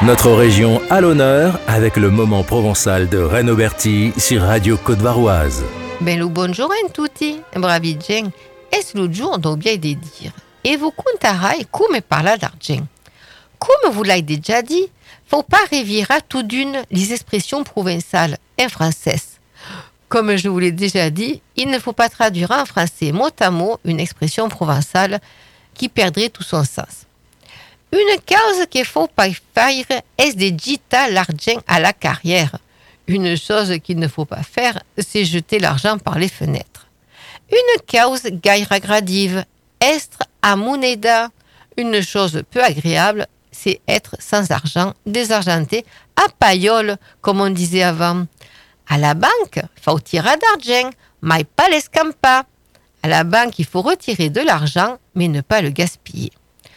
Notre région à l'honneur avec le moment provençal de Renaud Berti sur Radio Côte-Varoise. Bello buongiorno a tutti, bravi gent. Es lo giorno dobbiai de dire. E vous contarai come parla d'argent. Comme vous l'avez déjà dit, faut pas révirer à tout d'une les expressions provençales en français. Comme je vous l'ai déjà dit, il ne faut pas traduire en français mot à mot une expression provençale qui perdrait tout son sens. Une cause qu'il faut pas faire est de jeter l'argent à la carrière. Une chose qu'il ne faut pas faire, c'est jeter l'argent par les fenêtres. Une cause gaire gradive, être à moneda. Une chose peu agréable, c'est être sans argent, désargenté, à paillole, comme on disait avant. À la banque, faut tirer d'argent, mais pas l'escampa. À la banque, il faut retirer de l'argent, mais ne pas le gaspiller.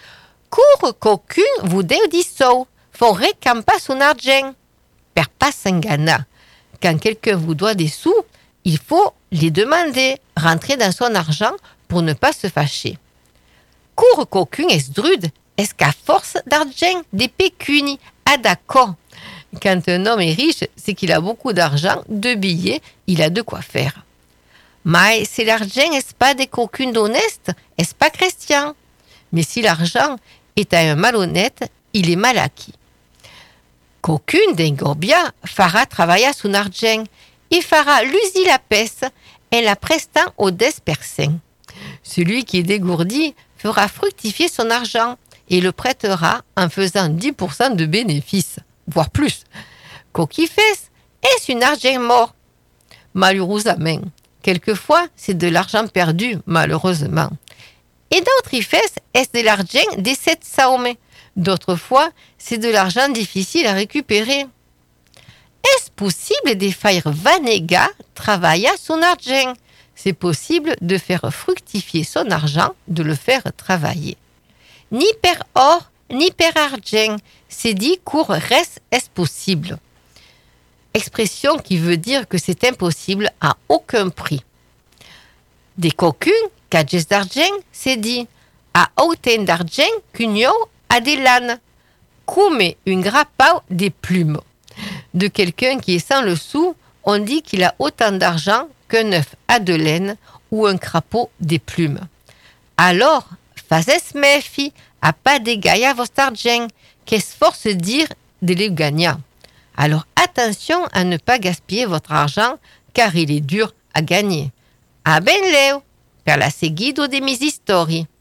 Cours qu'aucun vous deu di sou, faut récamper son argent. Per pas s'engana. Quand quelqu'un vous doit des sous, il faut les demander, rentrer dans son argent pour ne pas se fâcher. Cours qu'aucun est drude, est-ce qu'à force d'argent, des pécunis, ah d'accord. Quand un homme est riche, c'est qu'il a beaucoup d'argent, de billets, il a de quoi faire. Mais si l'argent n'est pas des coquins d'honnête, est-ce pas chrétien? Mais si l'argent est à un malhonnête, il est mal acquis. Qu'aucun d'Engorbia fera travailler son argent, il fera l'usi la peste en la prestant aux despersins. Celui qui est dégourdi fera fructifier son argent et le prêtera en faisant 10% de bénéfices, voire plus. Qu'auqui fesse, est-ce un argent mort? Malheureusement. Quelquefois, c'est de l'argent perdu, malheureusement. Et d'autres fesses, est-ce de l'argent des 700 mais d'autres fois, c'est de l'argent difficile à récupérer. Est-ce possible de faire vanega travailler son argent? C'est possible de faire fructifier son argent, de le faire travailler. Ni per or, ni per argent, c'est dit qu'our reste est possible. Expression qui veut dire que c'est impossible à aucun prix. Des coquins, cages d'argent, c'est dit à autant d'argent qu'une a des lanes, comme une grappau des plumes. De quelqu'un qui est sans le sou, on dit qu'il a autant d'argent qu'un œuf a de laine ou un crapaud des plumes. Alors, fazes méfi, à pas dégailler votre argent, qu'est-ce force dire de le gagner. Alors attention à ne pas gaspiller votre argent, car il est dur à gagner. A ben leo, per la seguido de mes histoires.